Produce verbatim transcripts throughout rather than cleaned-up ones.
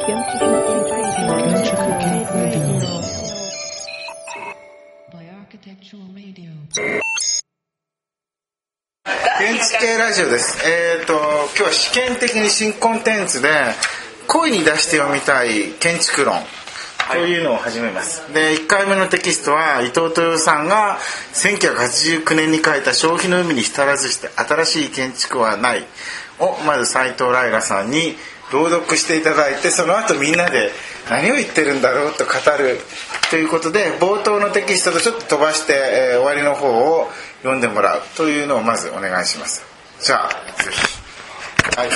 建築系ラジオです。えーと今日は試験的に新コンテンツで声に出して読みたい建築論というのを始めます。でいっかいめのテキストは伊藤豊さんがせんきゅうひゃくはちじゅうきゅうねんに書いた消費の海に浸らずして新しい建築はないをまず斉藤ライラさんに朗読していただいて、その後みんなで何を言ってるんだろうと語るということで、冒頭のテキストとちょっと飛ばして、えー、終わりの方を読んでもらうというのをまずお願いします。じゃあぜひ。はい、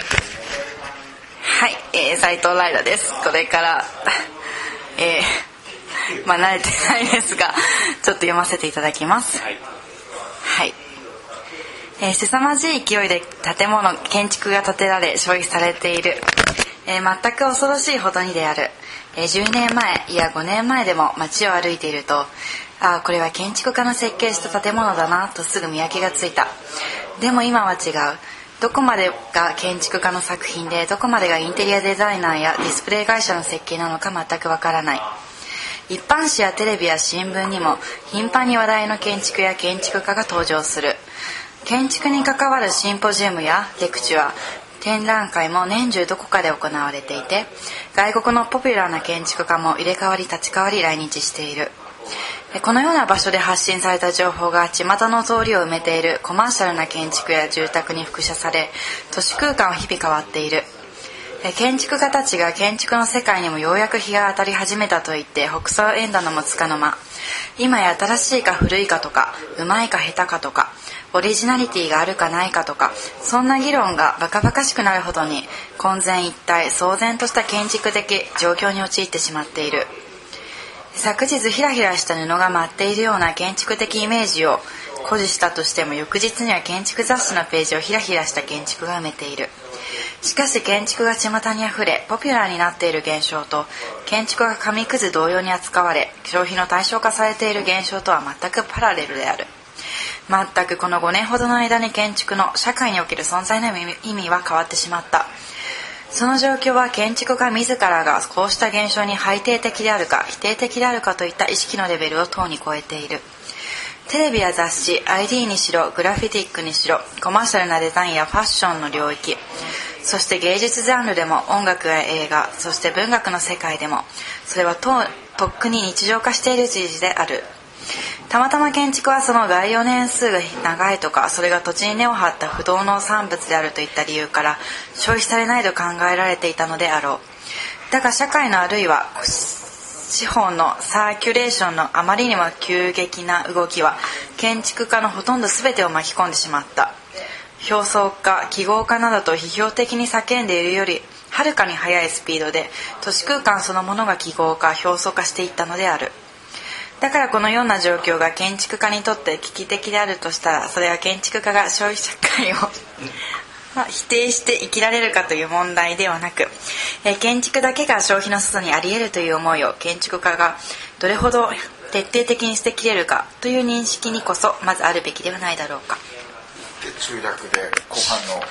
はい、えー、斉藤ライラです。これからえー、まあ慣れてないですがちょっと読ませていただきます。はい、はい、えー、凄まじい勢いで建物建築が建てられ消費されている、えー、全く恐ろしいほどにである、えー、じゅうねんまえいやごねんまえでも街を歩いていると、ああこれは建築家の設計した建物だなとすぐ見分けがついた。でも今は違う。どこまでが建築家の作品でどこまでがインテリアデザイナーやディスプレイ会社の設計なのか全くわからない。一般紙やテレビや新聞にも頻繁に話題の建築や建築家が登場する。建築に関わるシンポジウムやレクチュア、展覧会も年中どこかで行われていて、外国のポピュラーな建築家も入れ替わり立ち替わり来日している。このような場所で発信された情報が巷の通りを埋めているコマーシャルな建築や住宅に複写され、都市空間は日々変わっている。建築家たちが建築の世界にもようやく日が当たり始めたと言って北総縁だのもつかの間、今や新しいか古いかとかうまいか下手かとかオリジナリティがあるかないかとか、そんな議論がバカバカしくなるほどに混然一体騒然とした建築的状況に陥ってしまっている。昨日ひらひらした布が舞っているような建築的イメージを誇示したとしても、翌日には建築雑誌のページをひらひらした建築が埋めている。しかし建築が巷にあふれポピュラーになっている現象と、建築が紙くず同様に扱われ消費の対象化されている現象とは全くパラレルである。全くこのごねんほどの間に建築の社会における存在の意味は変わってしまった。その状況は建築家自らがこうした現象に排他的であるか否定的であるかといった意識のレベルをとうに超えている。テレビや雑誌、アイディー にしろグラフィティックにしろ、コマーシャルなデザインやファッションの領域、そして芸術ジャンルでも音楽や映画、そして文学の世界でも、それはととっくに日常化している事実である。たまたま建築はその概要年数が長いとか、それが土地に根を張った不動の産物であるといった理由から消費されないと考えられていたのであろう。だが社会のあるいは資本のサーキュレーションのあまりにも急激な動きは建築家のほとんど全てを巻き込んでしまった。表層化、記号化などと批評的に叫んでいるよりはるかに速いスピードで都市空間そのものが記号化、表層化していったのである。だからこのような状況が建築家にとって危機的であるとしたら、それは建築家が消費社会を否定して生きられるかという問題ではなく、え建築だけが消費の外にあり得るという思いを建築家がどれほど徹底的に捨てきれるかという認識にこそまずあるべきではないだろうか。 で中略で後半の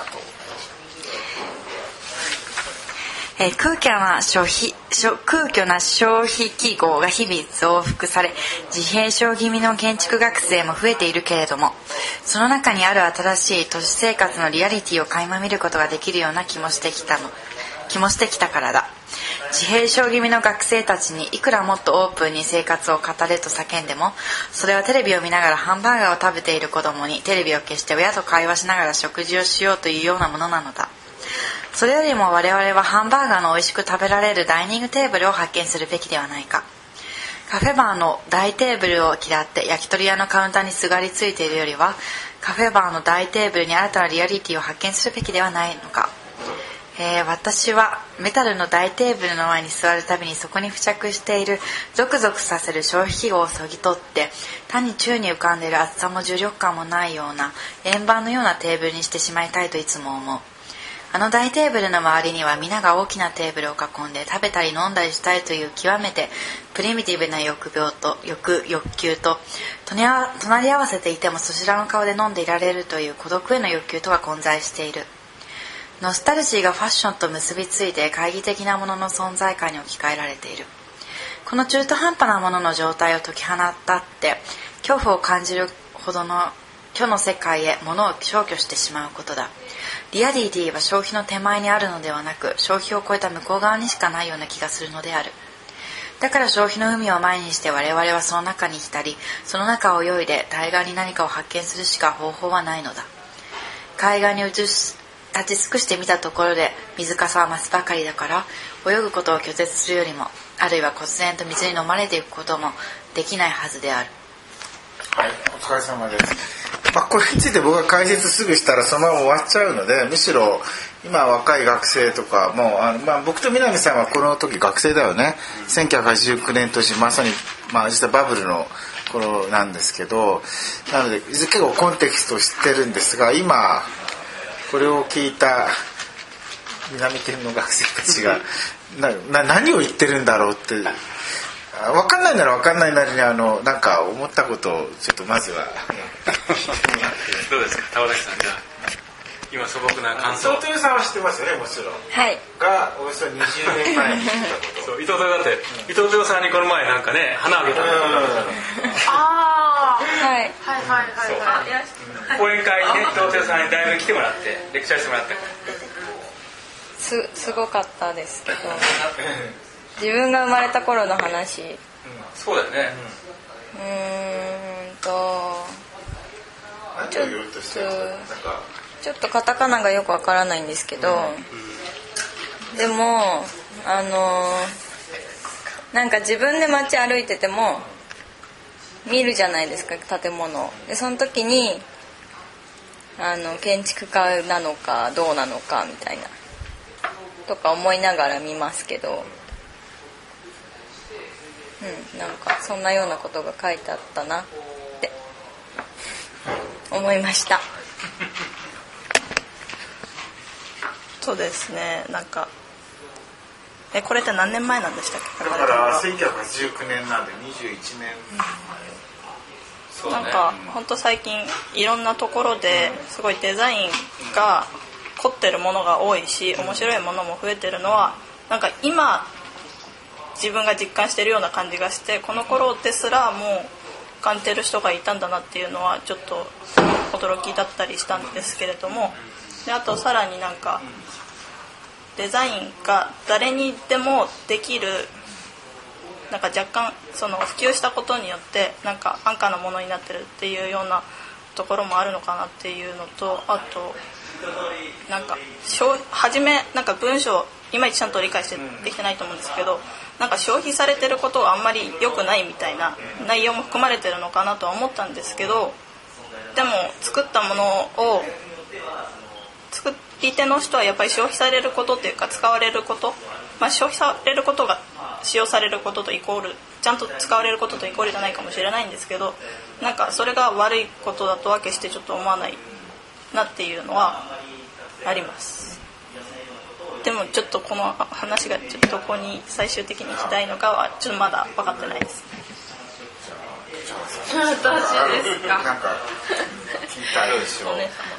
えー、空虚な消費空虚な消費記号が日々増幅され、自閉症気味の建築学生も増えているけれども、その中にある新しい都市生活のリアリティを垣間見ることができるような気もしてきたの気もしてきたからだ。自閉症気味の学生たちにいくらもっとオープンに生活を語れと叫んでも、それはテレビを見ながらハンバーガーを食べている子供にテレビを消して親と会話しながら食事をしようというようなものなのだ。それよりも我々はハンバーガーの美味しく食べられるダイニングテーブルを発見するべきではないか。カフェバーの大テーブルを嫌って焼き鳥屋のカウンターにすがりついているよりは、カフェバーの大テーブルに新たなリアリティを発見するべきではないのか。えー、私はメタルの大テーブルの前に座るたびにそこに付着しているゾクゾクさせる消費記号をそぎ取って、単に宙に浮かんでいる厚さも重力感もないような円盤のようなテーブルにしてしまいたいといつも思う。あの大テーブルの周りには皆が大きなテーブルを囲んで食べたり飲んだりしたいという極めてプリミティブな欲病と 欲, 欲求と隣り合わせていてもそちらの顔で飲んでいられるという孤独への欲求とは混在している。 ノスタルジーがファッションと結びついて懐疑的なものの存在感に置き換えられている。この中途半端なものの状態を解き放ったって恐怖を感じるほどの虚の世界へ物を消去してしまうことだ。リアリティは消費の手前にあるのではなく、消費を超えた向こう側にしかないような気がするのである。だから消費の海を前にして我々はその中に浸り、その中を泳いで対岸に何かを発見するしか方法はないのだ。海岸に移し立ち尽くしてみたところで水かさは増すばかりだから、泳ぐことを拒絶するよりも、あるいは忽然と水に飲まれていくこともできないはずである。 はい、お疲れ様です。まあ、これについて僕が解説すぐしたらそのまま終わっちゃうので、むしろ今若い学生とかもあの、まあ、僕と南さんはこの時学生だよね。せんきゅうひゃくはちじゅうきゅうねん年、まさに、まあ、実はバブルの頃なんですけど、なので結構コンテキストを知ってるんですが、今これを聞いた南県の学生たちがなな何を言ってるんだろうって、分かんないなら分かんないなりにあのなんか思ったことをちょっとまずはどうですか、田畑さん。じゃあ今素朴な感想。 伊藤さんは知ってますよね、もちろん。 はい。 がおよそにじゅうねんまえに知ったことそう、伊藤だって、伊藤さんにこの前なんかね、花あげたの。 ああ、はいはいはいはいはい。 講演会にね、伊藤さんにだいぶ来てもらってレクチャーしてもらったから。 すすごかったですけど、自分が生まれた頃の話。うん、 そうだよね。 うーんとちょっとちょっとカタカナがよくわからないんですけど、うん、でもあのなんか自分で街歩いてても見るじゃないですか、建物で。その時にあの建築家なのかどうなのかみたいなとか思いながら見ますけど、うん、なんかそんなようなことが書いてあったなって思いました。そうですね、なんかえこれって何年前なんでしたっけ？ だからせんきゅうひゃくはちじゅうきゅうねんなんでにじゅういちねん、 うん、なんか本当最近いろんなところですごいデザインが凝ってるものが多いし、面白いものも増えてるのはなんか今自分が実感してるような感じがして、この頃ですらもう感じてる人がいたんだなっていうのはちょっと驚きだったりしたんですけれども、であとさらになんかデザインが誰にでもできる、なんか若干その普及したことによってなんか安価なものになってるっていうようなところもあるのかなっていうのと、あとなんか初めなんか文章いまいちちゃんと理解してできてないと思うんですけど、なんか消費されてることはあんまり良くないみたいな内容も含まれてるのかなとは思ったんですけど、でも作ったものを作り手の人はやっぱり消費されることっていうか使われること、まあ、消費されることが使用されることとイコール、ちゃんと使われることとイコールじゃないかもしれないんですけど、なんかそれが悪いことだとわけしてちょっと思わないなっていうのはあります。でもちょっとこの話がちょっとどこに最終的に行きたいのかはちょっとまだ分かってないです。 私ですか。 なんか聞いたでしょう。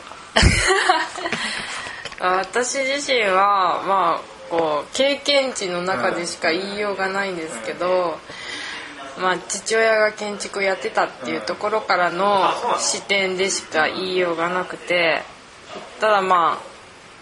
私自身はまあこう経験値の中でしか言いようがないんですけど、まあ父親が建築をやってたっていうところからの視点でしか言いようがなくて、ただまあ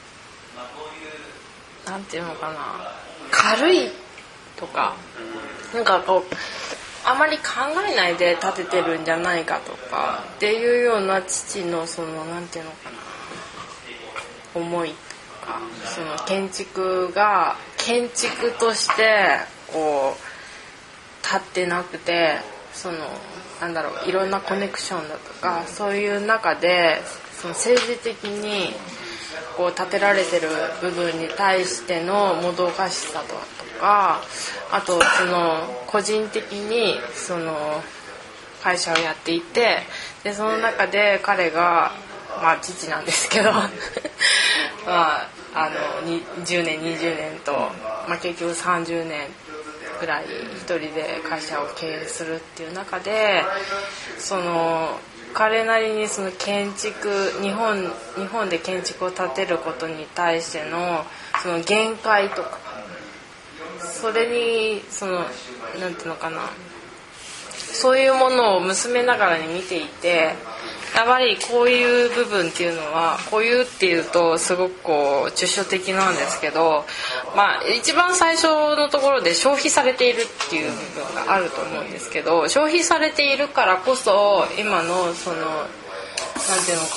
なんていうのかな、軽いとかなんかこうあまり考えないで建ててるんじゃないかとかっていうような父のそのなんていうのかな、思いとか、その建築が建築としてこう立ってなくて、そのなんだろう、いろんなコネクションだとかそういう中でその政治的にこう建てられてる部分に対してのもどかしさとか、あとその個人的にその会社をやっていて、でその中で彼がまあ父なんですけどまああのじゅうねんにじゅうねんと、まあ、結局さんじゅうねんぐらい一人で会社を経営するっていう中で、その彼なりにその建築日本日本で建築を建てることに対してのその限界とか、それにそのなんていうのかな、そういうものを娘ながらに見ていて、やっぱりこういう部分っていうのは、こういうっていうとすごくこう抽象的なんですけど、まあ一番最初のところで消費されているっていう部分があると思うんですけど、消費されているからこそ今のそのなんていうのか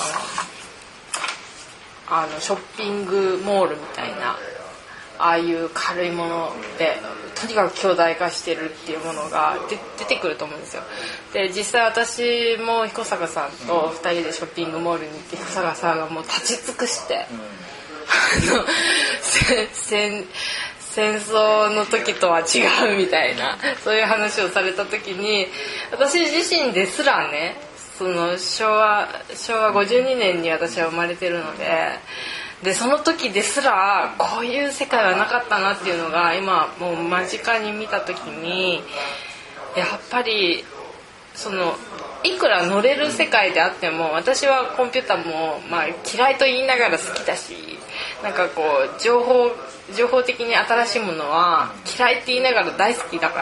な、あのショッピングモールみたいなああいう軽いものでとにかく巨大化してるっていうものがで出てくると思うんですよ。で実際私も彦坂さんとふたりでショッピングモールに行って、彦坂さんがもう立ち尽くして、うん、あの戦戦争の時とは違うみたいなそういう話をされた時に、私自身ですらね、その昭和昭和ごじゅうにねんに私は生まれてるので。でその時ですらこういう世界はなかったなっていうのが今もう間近に見た時に、やっぱりそのいくら乗れる世界であっても、私はコンピューターもまあ嫌いと言いながら好きだし、なんかこう情報情報的に新しいものは嫌いって言いながら大好きだから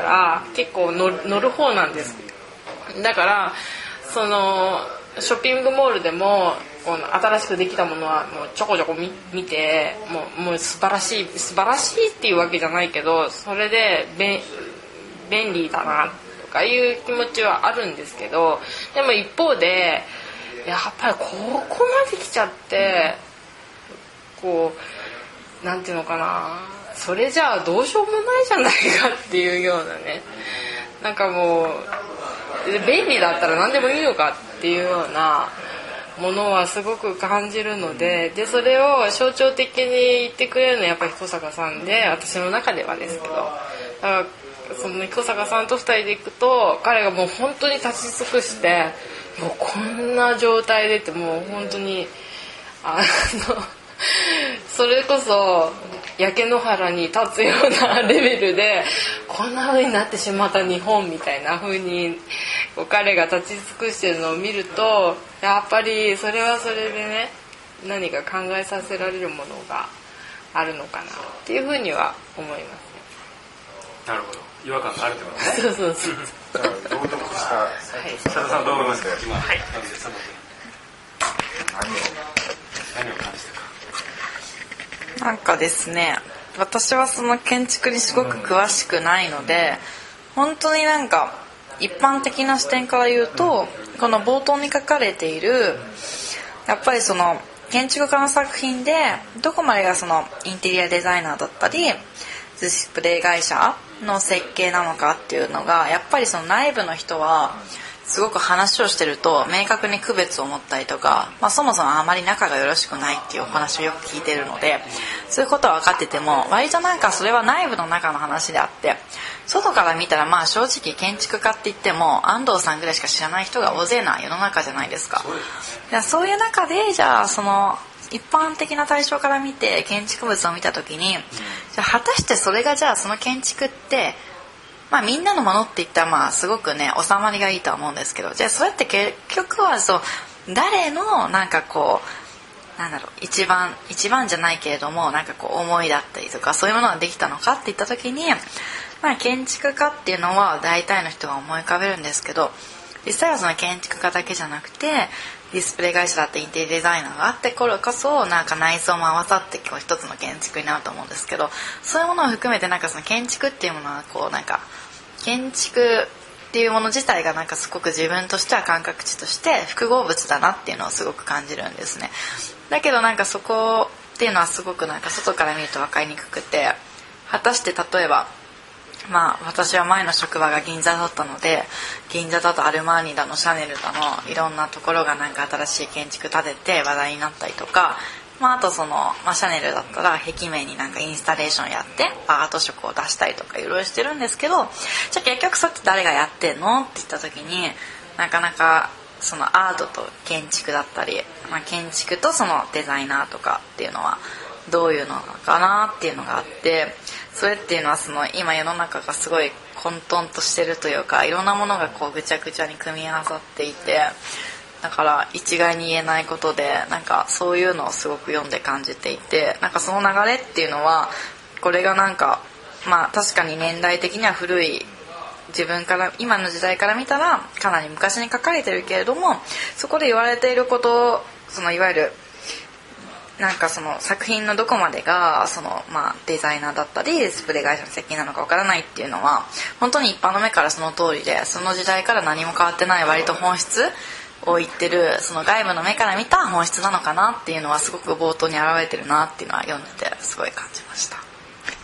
結構乗る、乗る方なんです。だからそのショッピングモールでもこの新しくできたものはもうちょこちょこ 見, 見てもう、もう素晴らしい素晴らしいっていうわけじゃないけど、それでべ便利だなとかいう気持ちはあるんですけど、でも一方でやっぱりここまで来ちゃってこうなんていうのかな、それじゃあどうしようもないじゃないかっていうようなね、なんかもう便利だったら何でもいいのかっていうようなものはすごく感じるので、でそれを象徴的に言ってくれるのはやっぱり彦坂さんで、私の中ではですけど、だからその彦坂さんとふたりで行くと、彼がもう本当に立ち尽くして、もうこんな状態でってもう本当にあのそれこそ焼け野原に立つようなレベルでこんな風になってしまった日本みたいな風に彼が立ち尽くしてるのを見ると、やっぱりそれはそれでね、何か考えさせられるものがあるのかなっていう風には思いますね。 なるほど、違和感があるってことね。 そうそうそう。 朗読した佐田さんどう思いますか。今、はい、 何を何を感じたか。 なんかですね、私はその建築にすごく詳しくないので、本当になんか一般的な視点から言うと、この冒頭に書かれているやっぱりその建築家の作品でどこまでがそのインテリアデザイナーだったりディスプレイ会社の設計なのかっていうのが、やっぱりその内部の人はすごく話をしてると明確に区別を持ったりとか、まあ、そもそもあまり仲がよろしくないっていうお話をよく聞いてるので、そういうことは分かってても割となんかそれは内部の中の話であって、外から見たらまあ正直建築家って言っても安藤さんぐらいしか知らない人が大勢な世の中じゃないですか。いや、そういう中でじゃあその一般的な対象から見て建築物を見た時に、じゃあ果たしてそれがじゃあその建築ってまあ、みんなのものって言ったらまあすごくね収まりがいいとは思うんですけど、じゃあそうやって結局はそう誰のなんかこうなんだろう一番一番じゃないけれどもなんかこう思いだったりとかそういうものができたのかって言った時に、まあ、建築家っていうのは大体の人が思い浮かべるんですけど、実際はその建築家だけじゃなくてディスプレイ会社だってインテリアデザイナーがあってこれこそなんか内装も合わさってこう一つの建築になると思うんですけど、そういうものを含めてなんかその建築っていうものはこうなんか建築っていうもの自体がなんかすごく自分としては感覚値として複合物だなっていうのをすごく感じるんですね。だけどなんかそこっていうのはすごくなんか外から見ると分かりにくくて、果たして例えばまあ私は前の職場が銀座だったので、銀座だとアルマーニだのシャネルだのいろんなところがなんか新しい建築建てて話題になったりとか、まあ、あとその、まあ、シャネルだったら壁面になんかインスタレーションやってアート色を出したりとかいろいろしてるんですけど、じゃあ結局それって誰がやってんのって言った時になかなかそのアートと建築だったり、まあ、建築とそのデザイナーとかっていうのはどういうのかなっていうのがあって、それっていうのはその今世の中がすごい混沌としてるというかいろんなものがこうぐちゃぐちゃに組み合わさっていて、 だから一概に言えないことで、なんかそういうのをすごく読んで感じていて、なんかその流れっていうのはこれがなんかまあ確かに年代的には古い、自分から今の時代から見たらかなり昔に書かれてるけれども、そこで言われていること、そのいわゆるなんかその作品のどこまでがその、まあ、デザイナーだったりスプレー会社の責任なのかわからないっていうのは本当に一般の目からその通りで、その時代から何も変わってない割と本質を言ってる、その外部の目から見た本質なのかなっていうのはすごく冒頭に表れてるなっていうのは読んでてすごい感じました。 はい、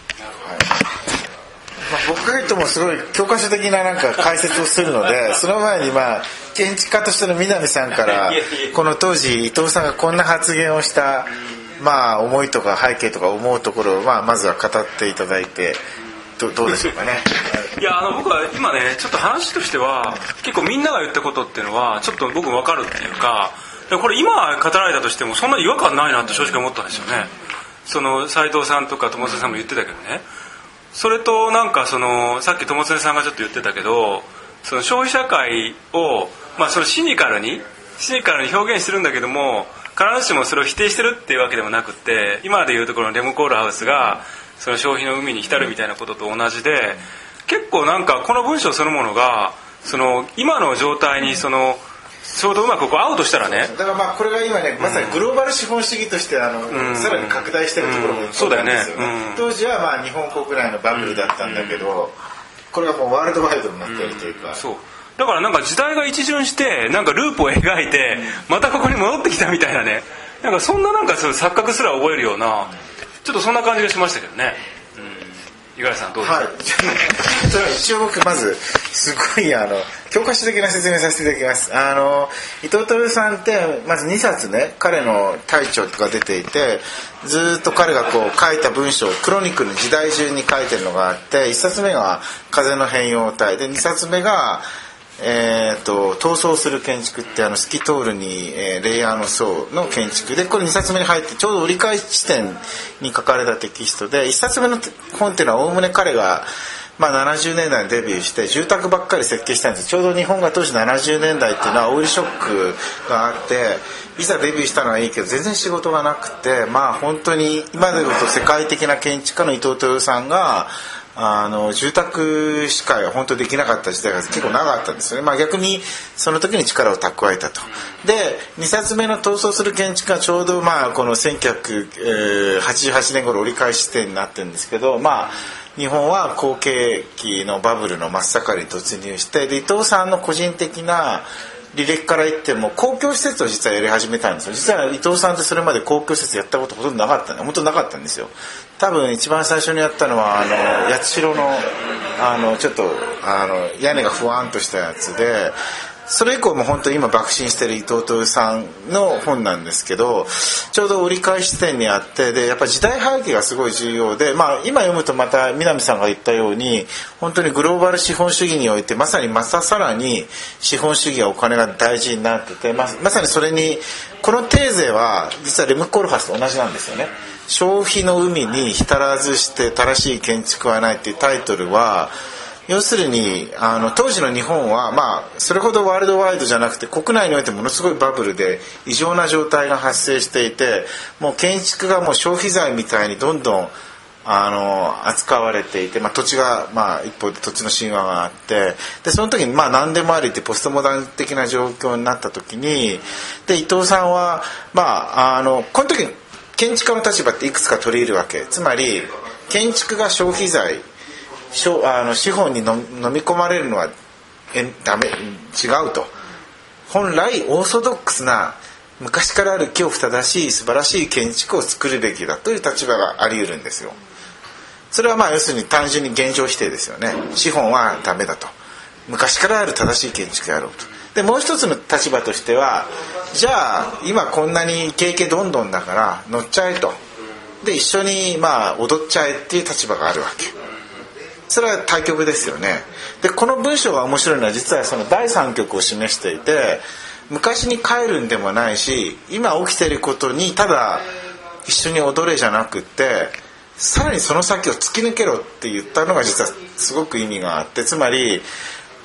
まあ、僕が言ってもすごい教科書的ななんか解説をするのでその前にまあ建築家としての南さんからこの当時伊藤さんがこんな発言をしたまあ思いとか背景とか思うところをまあまずは語っていただいて ど, どうでしょうかね。 いやあの僕は今ねちょっと話としては結構みんなが言ったことっていうのはちょっと僕分かるっていうか、これ今語られたとしてもそんなに違和感ないなって正直思ったんですよね。その斉藤さんとか友瀬さんも言ってたけどね、それとなんかそのさっき友瀬さんがちょっと言ってたけど、その消費社会を、まあ、そのシニカルにシニカルに表現してるんだけども必ずしもそれを否定してるっていうわけでもなくって、今でいうところのレモコールハウスがその消費の海に浸るみたいなことと同じで、結構なんかこの文章そのものがその今の状態にそのちょうどうまくこう合うとしたらね、 だからまあこれが今ねまさにグローバル資本主義としてあの、うん、さらに拡大してるところもそうなんですよね、うん、当時はまあ日本国内のバブルだったんだけど、うん、これがもうワールドワイドになってるというか、うん、そうだからなんか時代が一巡してなんかループを描いてまたここに戻ってきたみたいなね、なんかそんななんかそう錯覚すら覚えるようなちょっとそんな感じがしましたけどね。五十嵐さんどうですか。はい、 一応僕まずすごいあの教科書的な説明させていただきます。あの伊藤徹さんってまずにさつね彼の隊長とか出ていて、ずっと彼がこう書いた文章をクロニクルの時代順に書いてるのがあって、いっさつめが風の変容体でにさつめがえー、と逃走する建築ってあの透き通るに、えー、レイヤーの層の建築で、これにさつめに入ってちょうど折り返し地点に書かれたテキストで、いっさつめの本っていうのはおおむね彼が、まあ、ななじゅうねんだいにデビューして住宅ばっかり設計したんです。ちょうど日本が当時ななじゅうねんだいっていうのはオイルショックがあって、いざデビューしたのはいいけど全然仕事がなくて、まあ本当に今で言うと世界的な建築家の伊藤徹さんがあの住宅しか本当できなかった時代が結構長かったんですよね。まあ、逆にその時に力を蓄えたと。でにさつめの逃走する建築がちょうどまあこのせんきゅうひゃくはちじゅうはちねん頃折り返し地点になってるんですけど、まあ日本は好景気のバブルの真っ盛りに突入して、で伊藤さんの個人的な履歴から言っても公共施設を実はやり始めたんですよ。実は伊藤さんってそれまで公共施設やったことほとんどなかった本当なかったんですよ。多分一番最初にやったのはあの八代のあのちょっとあの屋根がふわんとしたやつで、それ以降も本当に今爆心してる伊藤徹さんの本なんですけど、ちょうど折り返し地点にあって、でやっぱ時代背景がすごい重要で、まあ今読むとまた南さんが言ったように本当にグローバル資本主義においてまさにまたさらに資本主義やお金が大事になってて、ま, まさにそれにこのテーゼは実はレム・コルハスと同じなんですよね。消費の海に浸らずして正しい建築はないっていうタイトルは、要するにあの当時の日本は、まあ、それほどワールドワイドじゃなくて国内においてものすごいバブルで異常な状態が発生していて、もう建築がもう消費財みたいにどんどんあの扱われていて、まあ、土地が、まあ、一方で土地の神話があって、でその時にまあ何でもありってポストモダン的な状況になった時に、で伊藤さんは、まあ、あのこの時建築家の立場っていくつか取り入るわけ。つまり建築が消費財あの資本にの飲み込まれるのはえダメ違うと。本来オーソドックスな昔からある清く正しい素晴らしい建築を作るべきだという立場があり得るんですよ。それはまあ要するに単純に現状否定ですよね。資本はダメだと、昔からある正しい建築やろうと。でもう一つの立場としては、じゃあ今こんなにイケイケどんどんだから乗っちゃえと、で一緒にまあ踊っちゃえっていう立場があるわけ。それは対極ですよね。でこの文章が面白いのは実はそのだいさん局を示していて、昔に帰るんでもないし今起きていることにただ一緒に踊れじゃなくって、さらにその先を突き抜けろって言ったのが実はすごく意味があって、つまり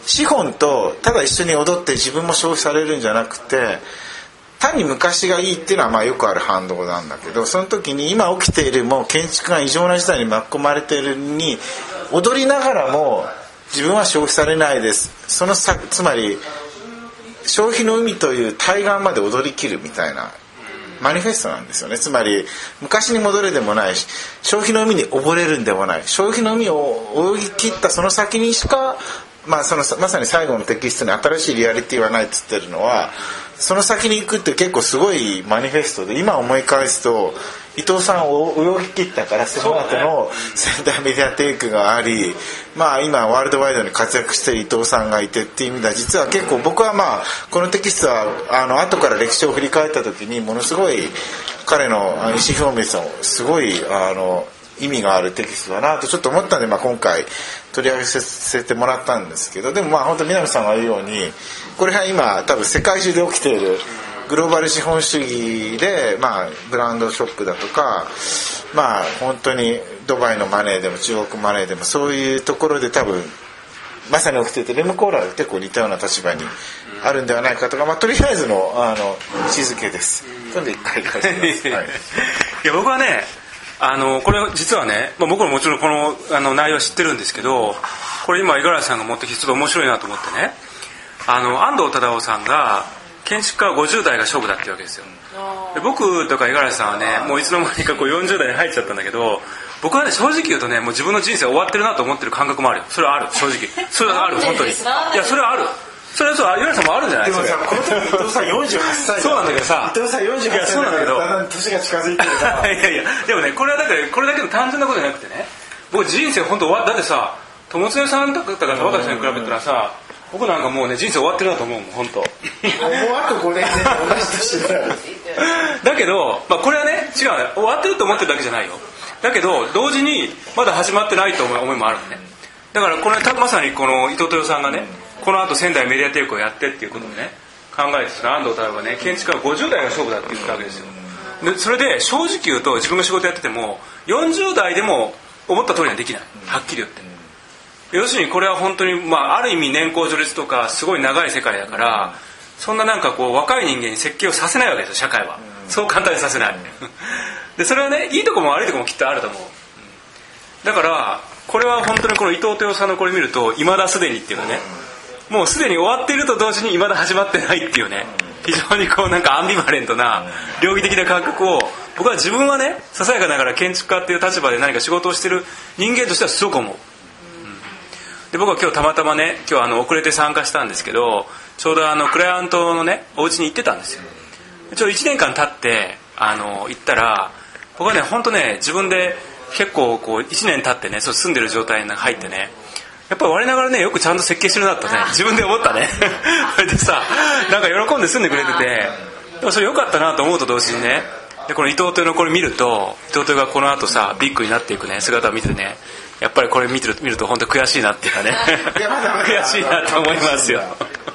資本とただ一緒に踊って自分も消費されるんじゃなくて、単に昔がいいっていうのはまあよくある反動なんだけど、その時に今起きているもう建築が異常な事態に巻き込まれているに踊りながらも自分は消費されないです、そのさつまり消費の海という対岸まで踊り切るみたいなマニフェストなんですよね。つまり昔に戻れでもないし、消費の海に溺れるんでもない、消費の海を泳ぎ切ったその先にしか、まあ、そのまさに最後のテキストに新しいリアリティはないっつってるのは、その先に行くって結構すごいマニフェストで、今思い返すと伊藤さんを泳ぎ切ったから、その後の仙台メディアテイクがあり、まあ今ワールドワイドに活躍している伊藤さんがいてっていう意味では、実は結構僕はまあこのテキストはあの後から歴史を振り返った時にものすごい彼の意思表明のすごいあの意味があるテキストだなとちょっと思ったんで、まあ、今回取り上げさせてもらったんですけど、でもまあ本当南さんが言うように、これは今多分世界中で起きているグローバル資本主義で、まあ、ブランドショップだとか、まあ本当にドバイのマネーでも中国マネーでもそういうところで多分まさに起きていて、レムコーラが結構似たような立場にあるんではないかとか、まあ、とりあえずのあの位置づけです。それで一回返します、はい、 いや僕はね、あのこれ実はね、まあ、僕ももちろんこのあの内容は知ってるんですけど、これ今五十嵐さんが持ってきてちょっと面白いなと思ってね、あの安藤忠雄さんが建築家はごじゅう代が勝負だっていうわけですよ。で僕とか五十嵐さんはね、もういつの間にかこうよんじゅう代に入っちゃったんだけど、僕はね正直言うとね、もう自分の人生終わってるなと思ってる感覚もあるよ。それはある、正直それはある、本当に。いやそれはある、それはそう、五十嵐さんもあるんじゃないでもさ、この時伊藤さんよんじゅうはっさいそうなんだけどさ、 伊藤さんよんじゅうはっさいだからだんだん年が近づいてるからいやいや、でもね、これはだってこれだけの単純なことじゃなくてね、僕人生本当終わだってさ、友常さんとか田畑さんに比べたらさ、僕なんかもうね人生終わってるなと思うもん、本当。もうあとごねんで同じ年だよだけど、まあ、これはね違う、終わってると思ってるだけじゃないよ。だけど同時にまだ始まってないと思い思いもあるのね。だからこれまさにこの伊藤豊さんがね、この後仙台メディアテイクをやってっていうことをね考えて、その安藤太郎がね、建築家はごじゅう代が勝負だって言ったわけですよ。でそれで正直言うと、自分が仕事やっててもよんじゅう代でも思った通りにはできない、はっきり言って。要するにこれは本当に、まあ、ある意味年功序列とかすごい長い世界だから、そんななんかこう若い人間に設計をさせないわけですよ、社会は。そう簡単にさせないでそれはね、いいとこも悪いとこもきっとあると思う。だからこれは本当にこの伊藤豊さんのこれ見ると、未だすでにっていうかね、もうすでに終わっていると同時に未だ始まってないっていうね、非常にこうなんかアンビバレントな両義的な感覚を、僕は自分はね、ささやかながら建築家っていう立場で何か仕事をしてる人間としてはすごく思う。で僕は今日たまたまね、今日あの遅れて参加したんですけど、ちょうどあのクライアントのねお家に行ってたんですよ。ちょうどいちねんかん経ってあの行ったら、僕はね本当ね、自分で結構こういちねん経ってね、そう住んでる状態に入ってね、やっぱり我ながらね、よくちゃんと設計してるなとね自分で思ったねそれでさ、なんか喜んで住んでくれてて、でもそれ良かったなと思うと同時にね、でこの伊藤豊のこれ見ると、伊藤豊がこの後さビッグになっていくね姿を見てね、やっぱりこれ見てる見ると本当悔しいなっていうかね悔しいなと思いますよ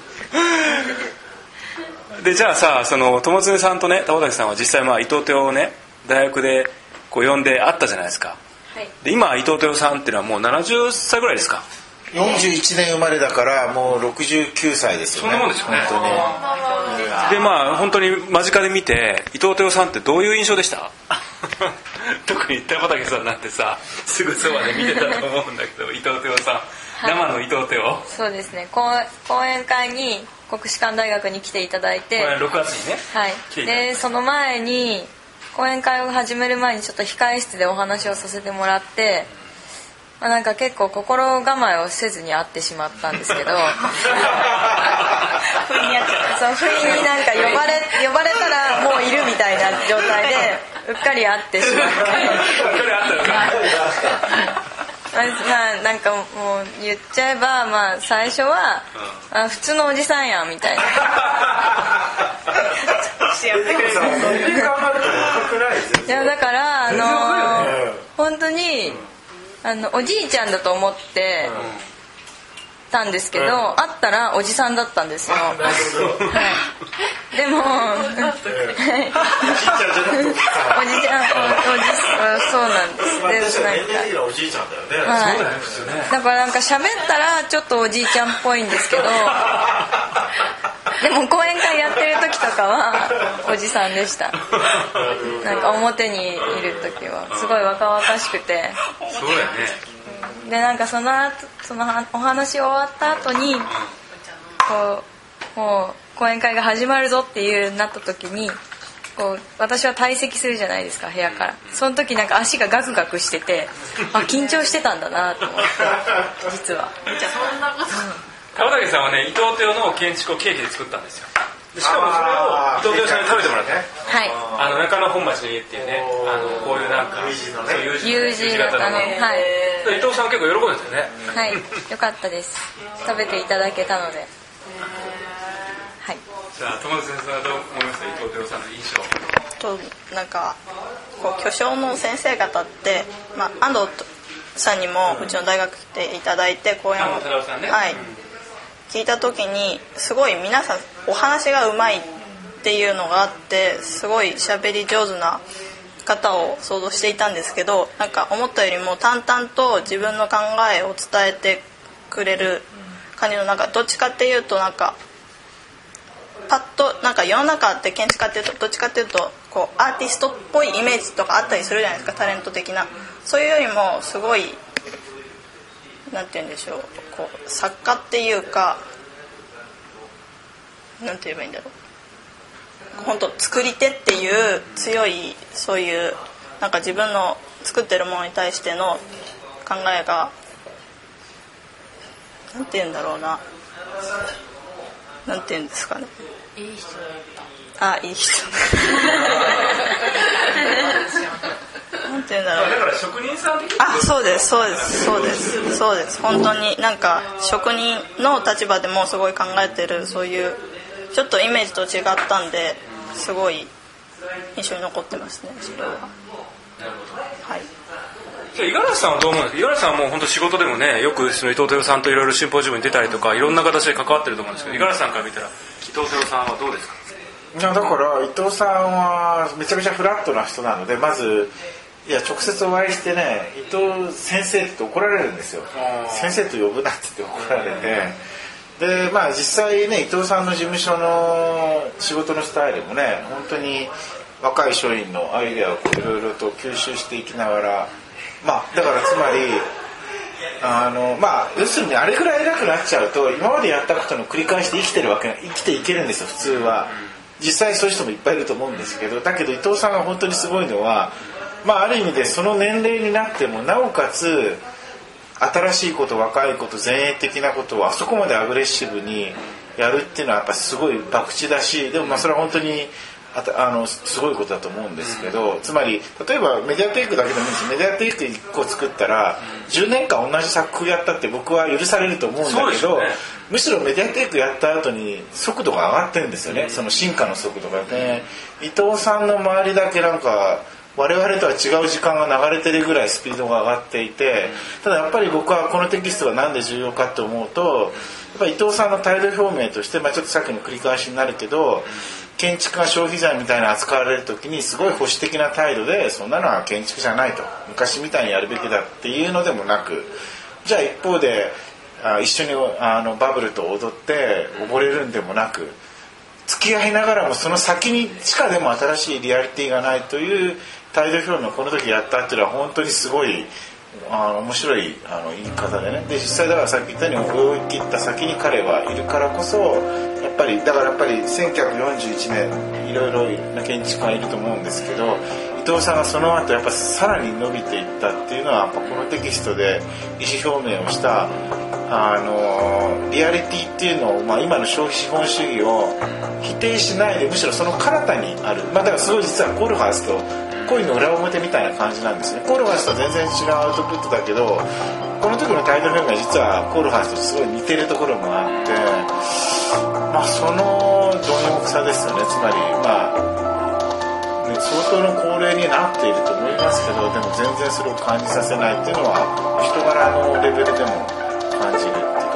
でじゃあさ、その友常さんとね田畑さんは実際まあ伊藤豊をね大学でこう呼んで会ったじゃないですか、はい、で今伊藤豊さんっていうのはもうななじゅっさいぐらいですか。 よんじゅういちねん生まれだからもうろくじゅうきゅうさいですよね。 そんなもんですよね、 本当に。でまあ本当に間近で見て伊藤豊さんってどういう印象でした特に田畑さんなんてさすぐそばで見てたと思うんだけど伊藤豊さん、はい、生の伊藤豊。 そうですね、講演会に国士舘大学に来ていただいて、 ろくがつにね、 はい、でその前に講演会を始める前にちょっと控え室でお話をさせてもらって、まあ、なんか結構心構えをせずに会ってしまったんですけど不意にやっちゃった。そう、不意になんか呼ばれ呼ばれたらもういるみたいな状態でうっかり会ってしまってうっかり会ったまあなんかもう言っちゃえば、まあ最初は、あ、普通のおじさんやんみたいないやだからあのー、本当にあのおじいちゃんだと思ってたんですけど、会ったらおじさんだったんですよ、はい、 でもおじちゃんおじちゃんそうなんです。でなんかおじいちゃんだよね。 はい、 そうだね普通ね。 だからなんか喋ったらちょっとおじいちゃんっぽいんですけどでも講演会やってる時とかはおじさんでした。なんか表にいる時はすごい若々しくて、 そうだよね。 でなんかその後そのお話終わった後にこうもう講演会が始まるぞっていうなった時にこう私は退席するじゃないですか、部屋から。その時なんか足がガクガクしてて、あ緊張してたんだなと思って実は。 じゃあそんなこと、 玉竹さんはね伊藤豊の建築をケーキで作ったんですよ。でしかもそれを伊藤豊さんに食べてもらったね。 はい。 あの中野本町の家っていうね、あのこういうなんか U 字のね U 字型の、はい。 伊藤さんは結構喜んでたよね。 はい、よかったです。食べていただけたので。はい。 じゃあ友達先生はどう思いました？伊藤豊さんの印象。 となんかこう巨匠の先生方って、まあ、安藤さんにもうちの大学来ていただいて講演を、 安藤忠夫さんね、 はい、聞いた時にすごい皆さんお話がうまいっていうのがあって、すごい喋り上手な方を想像していたんですけど、なんか思ったよりも淡々と自分の考えを伝えてくれる感じの、なんかどっちかっていうとなんかパッとなんか世の中って建築家っていうとどっちかっていうとこうアーティストっぽいイメージとかあったりするじゃないですか、タレント的な。そういうよりもすごいなんて言うんでしょう、こう作家っていうかなんて言えばいいんだろう、本当作り手っていう強いそういうなんか自分の作ってるものに対しての考えがなんて言うんだろうな、なんて言うんですかね、 いい人だった。 あ、いい人なんて言うんだろう、 だから職人さん的に、 あ、そうですそうですそうですそうです、本当になんか職人の立場でもすごい考えてる、そういうちょっとイメージと違ったんですごい印象に残ってますね、それは。はい。 じゃあ五十嵐さんはどう思うんですか？五十嵐さんはもう本当仕事でもね、よくその伊藤豊さんといろいろシンポジウムに出たりとかいろんな形で関わってると思うんですけど、五十嵐さんから見たら伊藤豊さんはどうですか？ いやだから伊藤さんはめちゃめちゃフラットな人なので、まずいや直接お会いしてね、伊藤先生って怒られるんですよ。先生と呼ぶなって言って怒られて、でまあ実際ね伊藤さんの事務所の仕事のスタイルもね、本当に若い署員のアイデアをいろいろと吸収していきながら、まあだからつまりあのまあ要するにあれくらい偉くなっちゃうと今までやったことの繰り返しで生きてるわけ、生きていけるんですよ普通は。実際そういう人もいっぱいいると思うんですけど、だけど伊藤さんが本当にすごいのは、まあある意味でその年齢になってもなおかつ新しいこと、若いこと、前衛的なことをあそこまでアグレッシブにやるっていうのはやっぱすごい博打だし、でもまあそれは本当にあたあのすごいことだと思うんですけど、つまり例えばメディアテイクだけでもいいし、メディアテイクいっこ作ったらじゅうねんかん同じ作風やったって僕は許されると思うんだけど、ね、むしろメディアテイクやった後に速度が上がってるんですよね、その進化の速度がね。伊藤さんの周りだけなんか我々とは違う時間が流れてるぐらいスピードが上がっていて、ただやっぱり僕はこのテキストがなんで重要かと思うと、やっぱり伊藤さんの態度表明として、まあ、ちょっとさっきの繰り返しになるけど、建築が消費財みたいな扱われる時にすごい保守的な態度で、そんなのは建築じゃないと、昔みたいにやるべきだっていうのでもなく、じゃあ一方であ一緒にあのバブルと踊って溺れるんでもなく、付き合いながらもその先にしかでも新しいリアリティがないという態度表明をこの時やったっていうのは本当にすごいあの面白いあの言い方でね。で実際だからさっき言ったように追い切った先に彼はいるからこそ、やっぱりだからやっぱりせんきゅうひゃくよんじゅういちねんいろいろな建築家がいると思うんですけど、伊藤さんがその後やっぱさらに伸びていったっていうのはやっぱこのテキストで意思表明をしたあのリアリティっていうのを、まあ、今の消費資本主義を否定しないで、むしろその彼方にある、まあ、だからすごい実はコールハースと恋の裏表みたいな感じなんですね。コールハースとは全然違うアウトプットだけど、この時の態度表明が実はコールハースとすごい似てるところもあって、まあその貪欲さですよね。つまりまあ、ね、相当の高齢になっていると思いますけど、でも全然それを感じさせないっていうのは人柄のレベルでも感じるっていう